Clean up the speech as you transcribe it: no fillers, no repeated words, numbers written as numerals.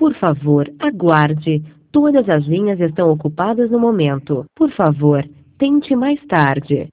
Por favor, aguarde. Todas as linhas estão ocupadas no momento. Por favor, tente mais tarde.